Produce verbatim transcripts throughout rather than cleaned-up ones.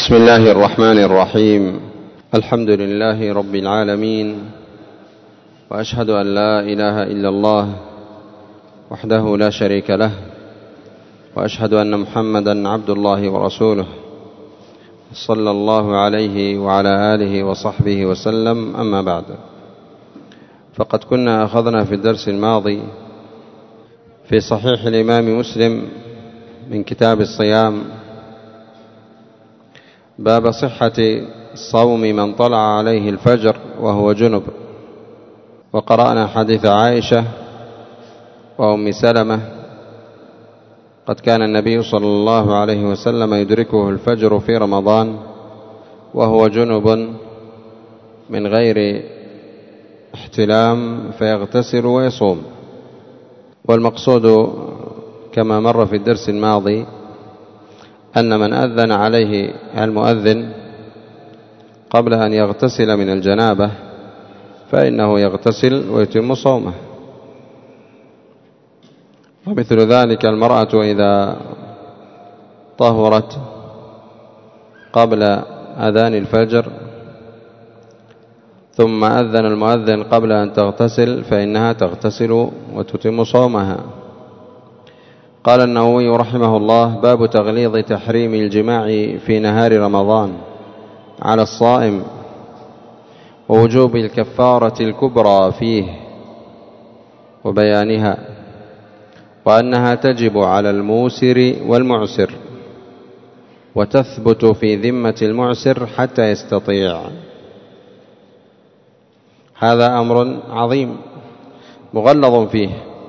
بسم الله الرحمن الرحيم. الحمد لله رب العالمين، وأشهد أن لا إله إلا الله وحده لا شريك له، وأشهد أن محمدا عبد الله ورسوله صلى الله عليه وعلى آله وصحبه وسلم. أما بعد، فقد كنا أخذنا في الدرس الماضي في صحيح الإمام مسلم من كتاب الصيام باب صحة صوم من طلع عليه الفجر وهو جنب، وقرأنا حديث عائشة وأم سلمة قد كان النبي صلى الله عليه وسلم يدركه الفجر في رمضان وهو جنب من غير احتلام فيغتسل ويصوم. والمقصود كما مر في الدرس الماضي أن من أذن عليه المؤذن قبل أن يغتسل من الجنابة فإنه يغتسل ويتم صومه. ومثل ذلك المرأة إذا طهرت قبل أذان الفجر ثم أذن المؤذن قبل أن تغتسل فإنها تغتسل وتتم صومها. قال النووي رحمه الله: باب تغليظ تحريم الجماع في نهار رمضان على الصائم، ووجوب الكفارة الكبرى فيه وبيانها، وأنها تجب على الموسر والمعسر، وتثبت في ذمة المعسر حتى يستطيع. هذا أمر عظيم مغلظ فيه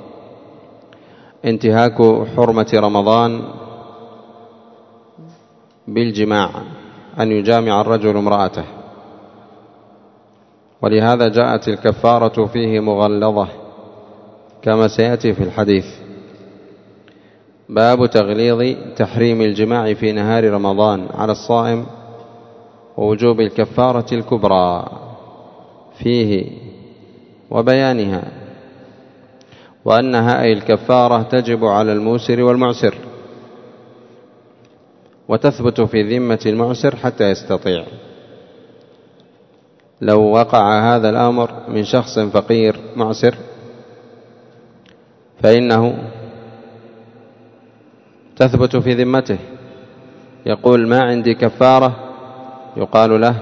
انتهاك حرمة رمضان بالجماع، أن يجامع الرجل امرأته، ولهذا جاءت الكفارة فيه مغلظة كما سيأتي في الحديث. باب تغليظ تحريم الجماع في نهار رمضان على الصائم، ووجوب الكفارة الكبرى فيه وبيانها، وأنها أي الكفارة تجب على الموسر والمعسر، وتثبت في ذمة المعسر حتى يستطيع. لو وقع هذا الأمر من شخص فقير معسر فإنه تثبت في ذمته، يقول: ما عندي كفارة، يقال له: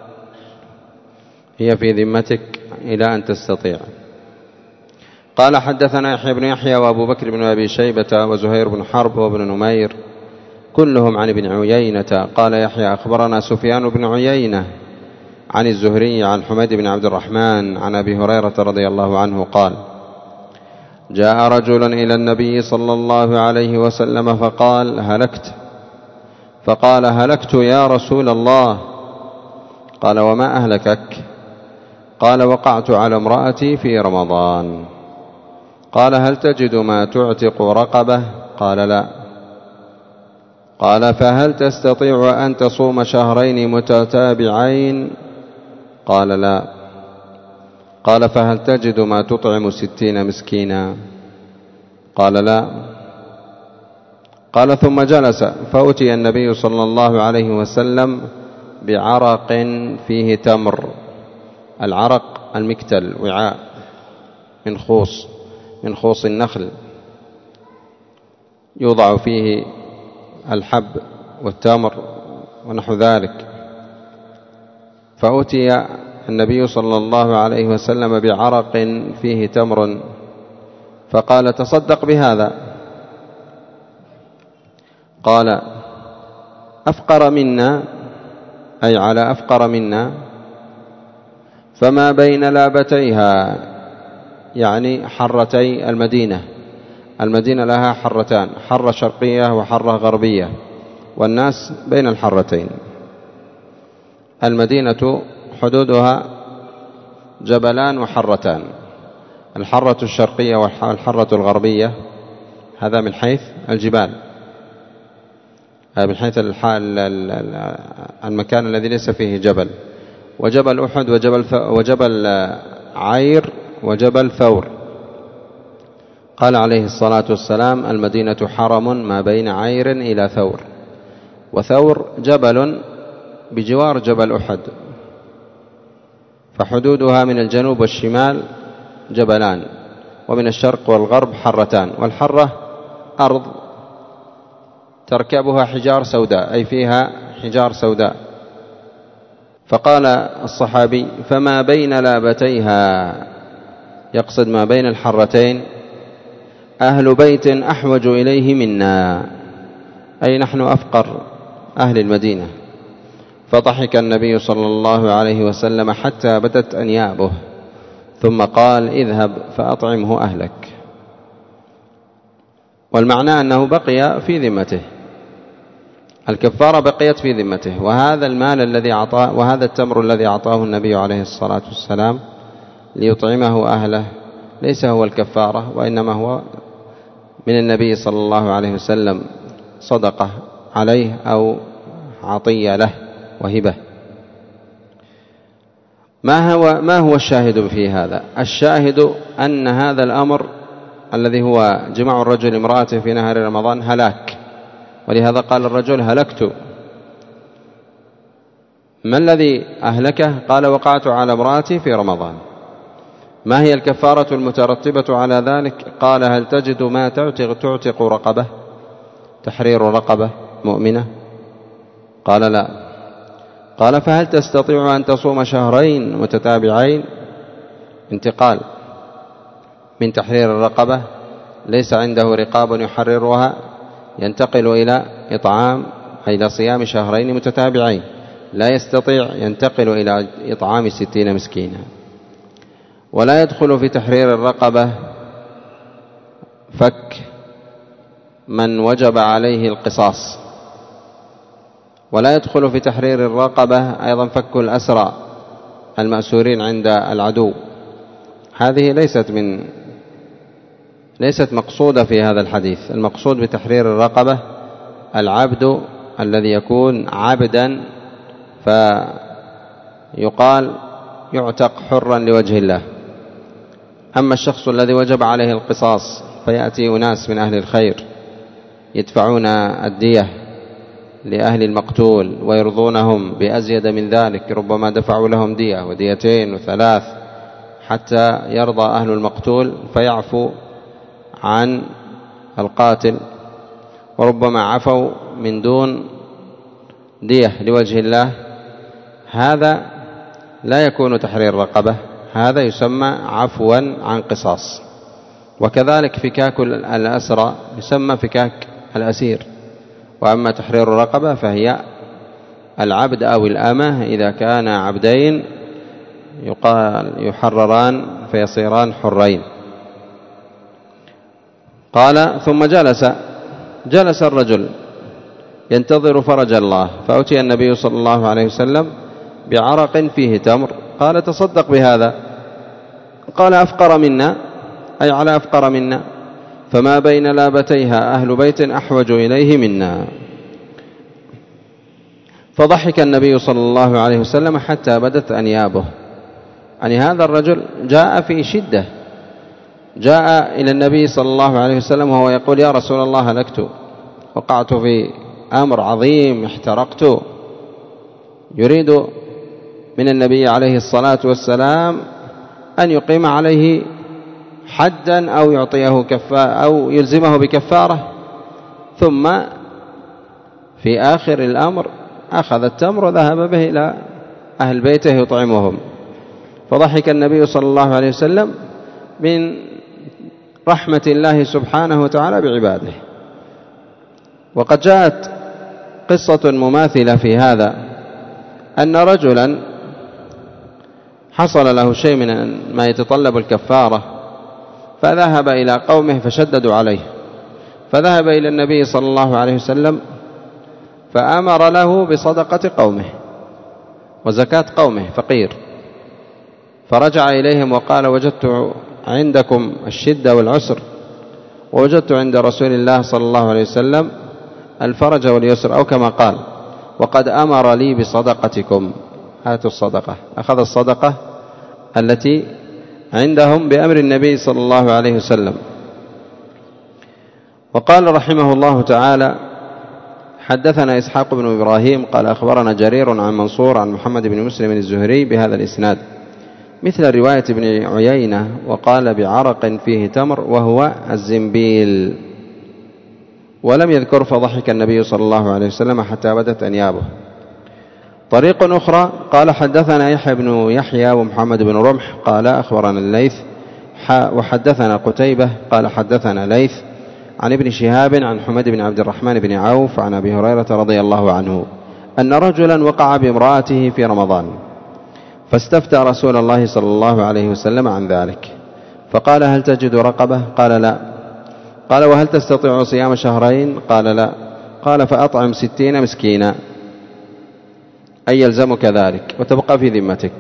هي في ذمتك إلى أن تستطيع. قال: حدثنا يحيى بن يحيى وأبو بكر بن أبي شيبة وزهير بن حرب وابن نمير كلهم عن ابن عيينة. قال يحيى: أخبرنا سفيان بن عيينة عن الزهري عن حميد بن عبد الرحمن عن أبي هريرة رضي الله عنه قال: جاء رجل إلى النبي صلى الله عليه وسلم فقال: هلكت. فقال: هلكت يا رسول الله. قال: وما أهلكك؟ قال: وقعت على امرأتي في رمضان. قال: هل تجد ما تعتق رقبة؟ قال: لا. قال: فهل تستطيع أن تصوم شهرين متتابعين؟ قال: لا. قال: فهل تجد ما تطعم ستين مسكينا؟ قال: لا. قال: ثم جلس، فأتي النبي صلى الله عليه وسلم بعرق فيه تمر. العرق المكتل، وعاء من خوص من خوص النخل يوضع فيه الحب والتمر ونحو ذلك. فأتي النبي صلى الله عليه وسلم بعرق فيه تمر فقال: تصدق بهذا. قال: أفقر منا، أي على أفقر منا، فما بين لابتيها، يعني حرتي المدينة. المدينة لها حرتان، حرة شرقية وحرة غربية، والناس بين الحرتين. المدينة حدودها جبلان وحرتان، الحرة الشرقية والحرة الغربية، هذا من حيث الجبال، من حيث المكان الذي ليس فيه جبل. وجبل أحد وجبل, وجبل عير وجبل ثور. قال عليه الصلاة والسلام: المدينة حرم ما بين عير إلى ثور. وثور جبل بجوار جبل أحد، فحدودها من الجنوب والشمال جبلان، ومن الشرق والغرب حرتان، والحرة أرض تركبها حجار سوداء، أي فيها حجار سوداء. فقال الصحابي: فما بين لابتيها، يقصد ما بين الحرتين، أهل بيت أحوج إليه منا، أي نحن أفقر أهل المدينة. فضحك النبي صلى الله عليه وسلم حتى بدت أنيابه، ثم قال: اذهب فأطعمه أهلك. والمعنى أنه بقي في ذمته، الكفارة بقيت في ذمته، وهذا المال الذي أعطاه وهذا التمر الذي أعطاه النبي عليه الصلاة والسلام ليطعمه أهله ليس هو الكفارة، وإنما هو من النبي صلى الله عليه وسلم صدقة عليه أو عطية له وهبة. ما هو ما هو الشاهد في هذا؟ الشاهد أن هذا الأمر الذي هو جماع الرجل امرأته في نهار رمضان هلاك، ولهذا قال الرجل: هلكت. ما الذي أهلكه؟ قال: وقعت على امرأتي في رمضان. ما هي الكفارة المترتبة على ذلك؟ قال: هل تجد ما تعتق, تعتق رقبة، تحرير رقبة مؤمنة؟ قال: لا. قال: فهل تستطيع أن تصوم شهرين متتابعين؟ انتقال من تحرير الرقبة، ليس عنده رقاب يحررها، ينتقل إلى إطعام أي إلى صيام شهرين متتابعين، لا يستطيع، ينتقل إلى إطعام ستين مسكينا. ولا يدخل في تحرير الرقبة فك من وجب عليه القصاص، ولا يدخل في تحرير الرقبة أيضا فك الأسرى المأسورين عند العدو. هذه ليست من ليست مقصودة في هذا الحديث. المقصود بتحرير الرقبة العبد الذي يكون عبدا فيقال يعتق حرا لوجه الله. أما الشخص الذي وجب عليه القصاص فيأتي أناس من أهل الخير يدفعون الدية لأهل المقتول ويرضونهم بأزيد من ذلك، ربما دفعوا لهم دية وديتين وثلاث حتى يرضى أهل المقتول فيعفو عن القاتل، وربما عفوا من دون دية لوجه الله. هذا لا يكون تحرير رقبة، هذا يسمى عفوا عن قصاص. وكذلك فكاك الأسرى يسمى فكاك الأسير. وأما تحرير الرقبة فهي العبد أو الأمة إذا كان عبدين يقال يحرران فيصيران حرين. قال: ثم جلس جلس الرجل ينتظر فرج الله، فأتي النبي صلى الله عليه وسلم بعرق فيه تمر، قال: تصدق بهذا. قال: أفقر منا، أي على أفقر منا، فما بين لابتيها أهل بيت أحوج إليه منا. فضحك النبي صلى الله عليه وسلم حتى بدت أنيابه. يعني هذا الرجل جاء في شدة، جاء إلى النبي صلى الله عليه وسلم وهو يقول: يا رسول الله هلكت، وقعت في أمر عظيم، احترقت. يريد من النبي عليه الصلاة والسلام أن يقيم عليه حدا أو يعطيه كفارة أو يلزمه بكفارة. ثم في آخر الأمر أخذ التمر وذهب به إلى أهل بيته يطعمهم. فضحك النبي صلى الله عليه وسلم من رحمة الله سبحانه وتعالى بعباده. وقد جاءت قصة مماثلة في هذا، أن رجلا حصل له شيء من ما يتطلب الكفارة، فذهب إلى قومه فشددوا عليه، فذهب إلى النبي صلى الله عليه وسلم فأمر له بصدقة قومه وزكاة قومه، فقير. فرجع إليهم وقال: وجدت عندكم الشدة والعسر، ووجدت عند رسول الله صلى الله عليه وسلم الفرج واليسر، أو كما قال: وقد أمر لي بصدقتكم، هاتوا الصدقة. أخذ الصدقة التي عندهم بأمر النبي صلى الله عليه وسلم. وقال رحمه الله تعالى: حدثنا إسحاق بن إبراهيم قال أخبرنا جرير عن منصور عن محمد بن مسلم الزهري بهذا الإسناد مثل رواية ابن عيينة، وقال بعرق فيه تمر وهو الزنبيل، ولم يذكر فضحك النبي صلى الله عليه وسلم حتى بدت أنيابه. طريق أخرى قال حدثنا يحيى بن يحيى ومحمد بن رمح قال أخبرنا الليث وحدثنا قتيبة قال حدثنا ليث عن ابن شهاب عن حميد بن عبد الرحمن بن عوف عن أبي هريرة رضي الله عنه أن رجلا وقع بامرأته في رمضان فاستفتى رسول الله صلى الله عليه وسلم عن ذلك، فقال هل تجد رقبة؟ قال لا. قال وهل تستطيع صيام شهرين؟ قال لا. قال فأطعم ستين مسكينا، أي يلزمك ذلك وتبقى في ذمتك.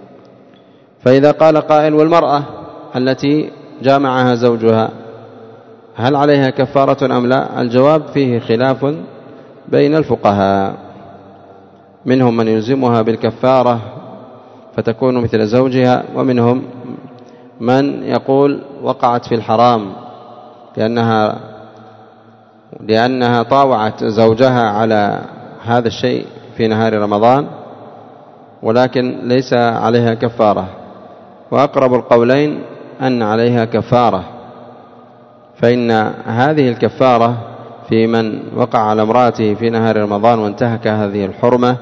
فإذا قال قائل والمرأة التي جامعها زوجها هل عليها كفارة أم لا؟ الجواب فيه خلاف بين الفقهاء، منهم من يلزمها بالكفارة فتكون مثل زوجها، ومنهم من يقول وقعت في الحرام لأنها لأنها طاوعت زوجها على هذا الشيء في نهار رمضان ولكن ليس عليها كفارة. وأقرب القولين أن عليها كفارة، فإن هذه الكفارة في من وقع على امرأته في نهار رمضان وانتهك هذه الحرمة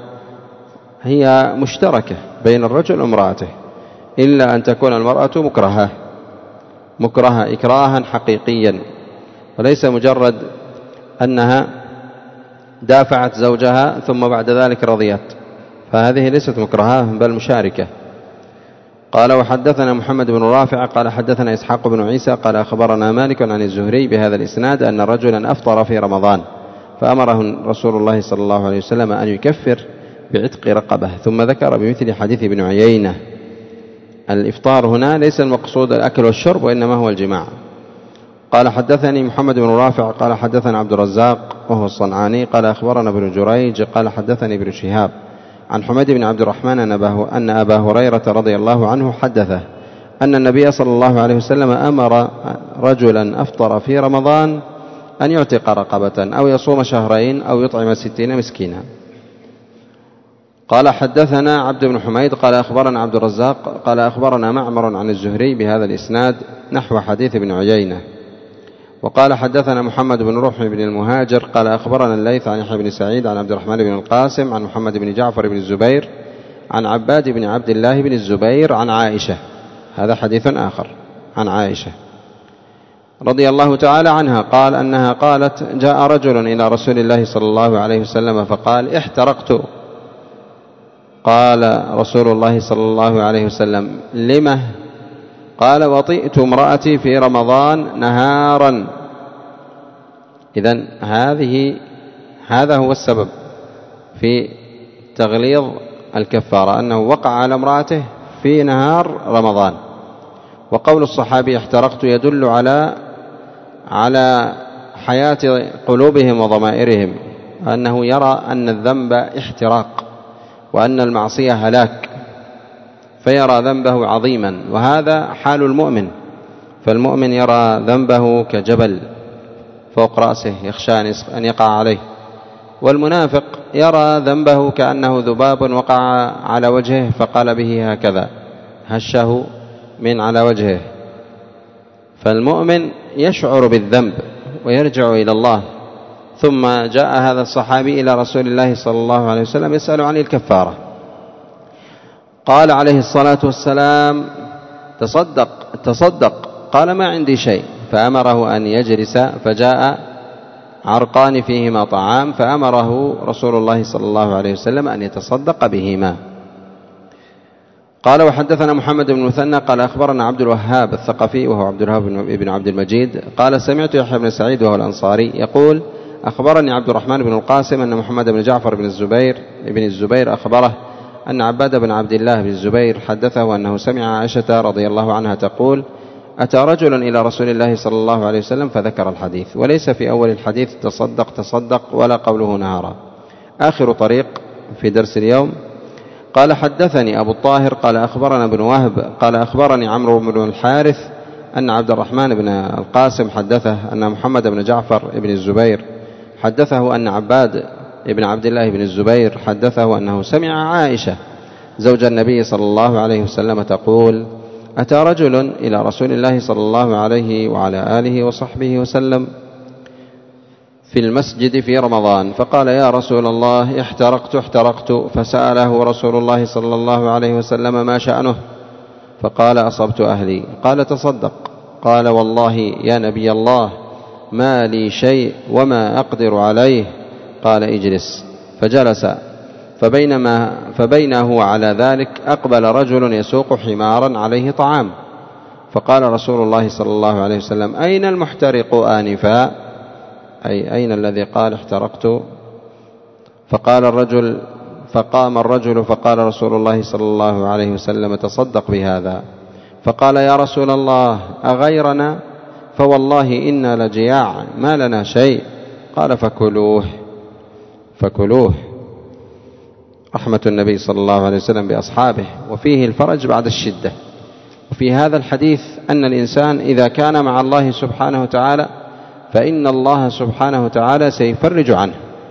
هي مشتركة بين الرجل وامرأته، إلا أن تكون المرأة مكرهة مكرهة إكراها حقيقيا، وليس مجرد أنها دافعت زوجها ثم بعد ذلك رضيت، فهذه ليست مكرهة بل مشاركة. قال وحدثنا محمد بن رافع قال حدثنا إسحاق بن عيسى قال أخبرنا مالك عن الزهري بهذا الإسناد أن رجلا أفطر في رمضان فأمره رسول الله صلى الله عليه وسلم أن يكفر بعتق رقبة، ثم ذكر بمثل حديث ابن عيينة. الإفطار هنا ليس المقصود الأكل والشرب وإنما هو الجماع. قال حدثني محمد بن رافع قال حدثنا عبد الرزاق وهو الصنعاني قال أخبرنا ابن جريج قال حدثني ابن شهاب عن حميد بن عبد الرحمن أن أبا هريرة رضي الله عنه حدثه أن النبي صلى الله عليه وسلم أمر رجلا أفطر في رمضان أن يعتق رقبة أو يصوم شهرين أو يطعم ستين مسكينا. قال حدثنا عبد بن حميد قال أخبرنا عبد الرزاق قال أخبرنا معمر عن الزهري بهذا الإسناد نحو حديث ابن عيينة. وقال حدثنا محمد بن روح بن المهاجر قال أخبرنا الليث عن يحيى بن سعيد عن عبد الرحمن بن القاسم عن محمد بن جعفر بن الزبير عن عباد بن عبد الله بن الزبير عن عائشة، هذا حديث آخر عن عائشة رضي الله تعالى عنها قال أنها قالت جاء رجل إلى رسول الله صلى الله عليه وسلم فقال احترقت. قال رسول الله صلى الله عليه وسلم لما؟ قال وطئت امرأتي في رمضان نهارا. إذن هذه هذا هو السبب في تغليظ الكفارة، أنه وقع على امرأته في نهار رمضان. وقول الصحابي احترقت يدل على على حياة قلوبهم وضمائرهم، أنه يرى أن الذنب احتراق وأن المعصية هلاك، فيرى ذنبه عظيما، وهذا حال المؤمن. فالمؤمن يرى ذنبه كجبل فوق رأسه يخشى أن يقع عليه، والمنافق يرى ذنبه كأنه ذباب وقع على وجهه فقال به هكذا هشه من على وجهه. فالمؤمن يشعر بالذنب ويرجع إلى الله. ثم جاء هذا الصحابي إلى رسول الله صلى الله عليه وسلم يسأل عن الكفارة، قال عليه الصلاة والسلام تصدق تصدق. قال ما عندي شيء، فأمره أن يجلس، فجاء عرقان فيهما طعام فأمره رسول الله صلى الله عليه وسلم أن يتصدق بهما. قال وحدثنا محمد بن مثنى قال أخبرنا عبد الوهاب الثقفي وهو عبد الوهاب بن عبد المجيد قال سمعت يحيى بن سعيد وهو الأنصاري يقول أخبرني عبد الرحمن بن القاسم أن محمد بن جعفر بن الزبير بن الزبير أخبره أن عباد بن عبد الله بن الزبير حدثه أنه سمع عائشة رضي الله عنها تقول أتى رجل إلى رسول الله صلى الله عليه وسلم فذكر الحديث، وليس في أول الحديث تصدق تصدق ولا قوله نهارا. آخر طريق في درس اليوم قال حدثني أبو الطاهر قال أخبرنا بن وهب قال أخبرني عمرو بن الحارث أن عبد الرحمن بن القاسم حدثه أن محمد بن جعفر بن الزبير حدثه أن عباد ابن عبد الله بن الزبير حدثه أنه سمع عائشة زوج النبي صلى الله عليه وسلم تقول: أتى رجل إلى رسول الله صلى الله عليه وعلى آله وصحبه وسلم في المسجد في رمضان فقال: يا رسول الله احترقت احترقت فسأله رسول الله صلى الله عليه وسلم: ما شأنه؟ فقال: أصبت أهلي. قال: تصدق. قال: والله يا نبي الله ما لي شيء وما أقدر عليه. قال: اجلس. فجلس. فبينما فبينه على ذلك أقبل رجل يسوق حمارا عليه طعام، فقال رسول الله صلى الله عليه وسلم: أين المحترق آنفا؟ أي أين الذي قال احترقت؟ فقال الرجل فقام الرجل فقال رسول الله صلى الله عليه وسلم: تصدق بهذا. فقال: يا رسول الله أغيرنا؟ فوالله إنا لجياع ما لنا شيء. قال: فكلوه فكلوه. رحمة النبي صلى الله عليه وسلم بأصحابه. وفيه الفرج بعد الشدة. وفي هذا الحديث أن الإنسان إذا كان مع الله سبحانه وتعالى فإن الله سبحانه وتعالى سيفرج عنه،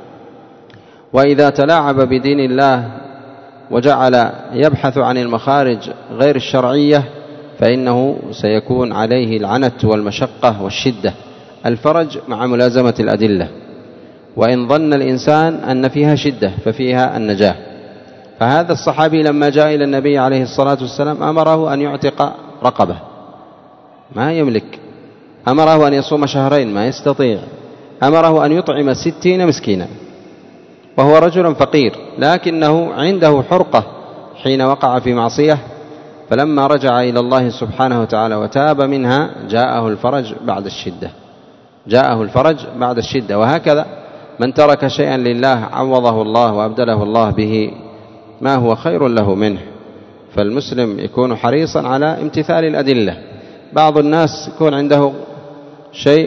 وإذا تلاعب بدين الله وجعل يبحث عن المخارج غير الشرعية فإنه سيكون عليه العنت والمشقة والشدة. الفرج مع ملازمة الأدلة، وإن ظن الإنسان أن فيها شدة ففيها النجاة. فهذا الصحابي لما جاء إلى النبي عليه الصلاة والسلام أمره أن يعتق رقبة، ما يملك. أمره أن يصوم شهرين، ما يستطيع. أمره أن يطعم ستين مسكينا، وهو رجل فقير لكنه عنده حرقة حين وقع في معصية، فلما رجع إلى الله سبحانه وتعالى وتاب منها جاءه الفرج بعد الشدة جاءه الفرج بعد الشدة. وهكذا من ترك شيئا لله عوضه الله وأبدله الله به ما هو خير له منه. فالمسلم يكون حريصا على امتثال الأدلة. بعض الناس يكون عنده شيء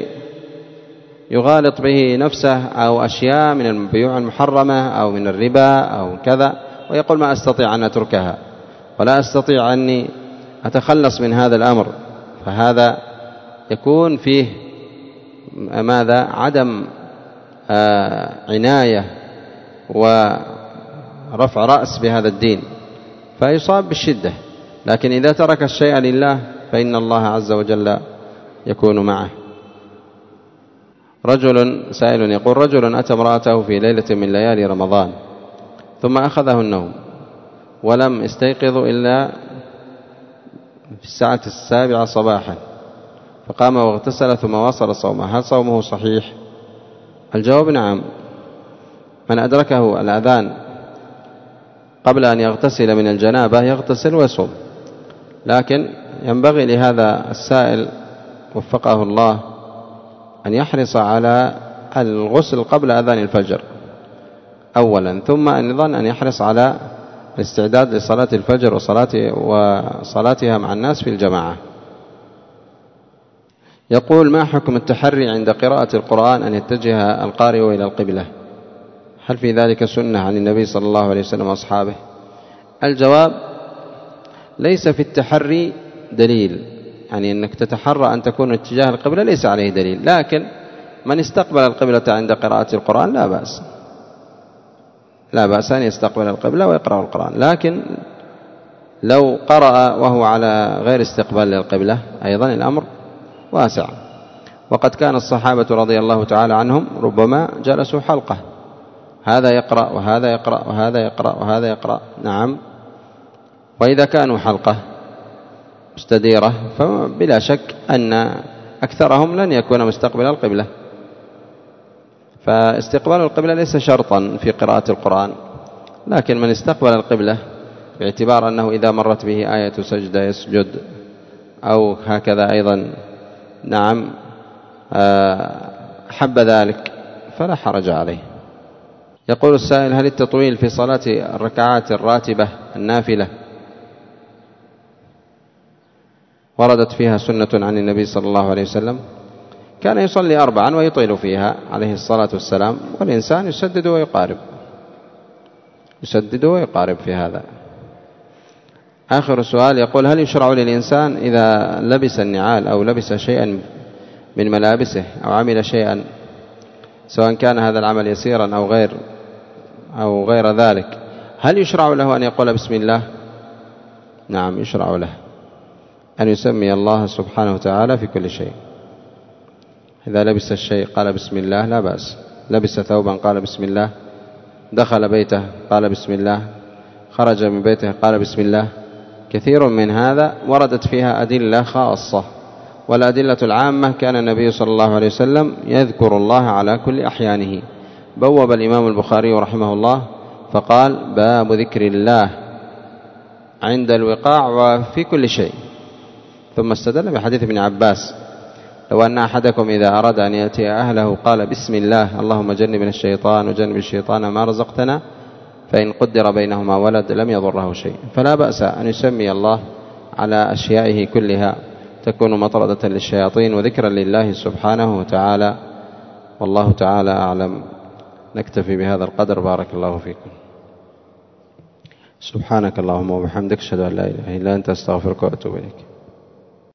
يغالط به نفسه أو أشياء من البيوع المحرمة أو من الربا أو كذا، ويقول: ما أستطيع أن أتركها ولا أستطيع أني أتخلص من هذا الأمر. فهذا يكون فيه ماذا؟ عدم آه عناية ورفع رأس بهذا الدين، فيصاب بالشدة. لكن إذا ترك الشيء لله فإن الله عز وجل يكون معه. رجل سائل يقول: رجل أتى امرأته في ليلة من ليالي رمضان ثم أخذه النوم ولم يستيقظ إلا في الساعة السابعة صباحا، فقام واغتسل ثم واصل صومه، هل صومه صحيح؟ الجواب: نعم. من أدركه الأذان قبل أن يغتسل من الجنابة يغتسل ويصوم، لكن ينبغي لهذا السائل وفقه الله أن يحرص على الغسل قبل أذان الفجر أولا، ثم أيضا أن يحرص على الاستعداد لصلاة الفجر وصلاتها مع الناس في الجماعة. يقول: ما حكم التحري عند قراءة القرآن أن يتجه القارئ إلى القبلة؟ هل في ذلك سنة عن النبي صلى الله عليه وسلم وأصحابه؟ الجواب: ليس في التحري دليل، يعني أنك تتحرى أن تكون اتجاه القبلة ليس عليه دليل، لكن من استقبل القبلة عند قراءة القرآن لا بأس لا بأس أن يستقبل القبلة ويقرأ القرآن. لكن لو قرأ وهو على غير استقبال للقبلة أيضا الأمر واسع. وقد كان الصحابة رضي الله تعالى عنهم ربما جلسوا حلقة، هذا يقرأ وهذا يقرأ وهذا يقرأ وهذا يقرأ. نعم. وإذا كانوا حلقة مستديرة فبلا شك أن أكثرهم لن يكون مستقبل القبلة. فاستقبال القبلة ليس شرطا في قراءة القرآن، لكن من استقبل القبلة باعتبار أنه إذا مرت به آية سجدة يسجد أو هكذا أيضا نعم حب ذلك فلا حرج عليه. يقول السائل: هل التطويل في صلاة الركعات الراتبة النافلة وردت فيها سنة عن النبي صلى الله عليه وسلم؟ كان يصلي أربعا ويطيل فيها عليه الصلاة والسلام، والإنسان يسدد ويقارب يسدد ويقارب في هذا. آخر سؤال يقول: هل يشرع للإنسان إذا لبس النعال أو لبس شيئا من ملابسه أو عمل شيئا سواء كان هذا العمل يسيرا أو غير أو غير ذلك، هل يشرع له أن يقول بسم الله؟ نعم يشرع له أن يسمي الله سبحانه وتعالى في كل شيء. إذا لبس الشيء قال بسم الله لا بأس، لبس ثوبا قال بسم الله، دخل بيته قال بسم الله، خرج من بيته قال بسم الله. كثير من هذا وردت فيها أدلة خاصة، والأدلة العامة كان النبي صلى الله عليه وسلم يذكر الله على كل أحيانه. بوب الإمام البخاري رحمه الله فقال باب ذكر الله عند الوقاع وفي كل شيء، ثم استدل بحديث ابن عباس لو أن أحدكم إذا أراد أن يأتي أهله قال بسم الله اللهم جنبنا الشيطان وجنب الشيطان ما رزقتنا، فإن قدر بينهما ولد لم يضره شيء. فلا بأس أن يسمي الله على أشيائه كلها تكون مطردة للشياطين وذكرا لله سبحانه وتعالى. والله تعالى أعلم. نكتفي بهذا القدر. بارك الله فيكم. سبحانك اللهم وبحمدك أشهد أن لا إله إلا أنت أستغفرك وأتوب إليك.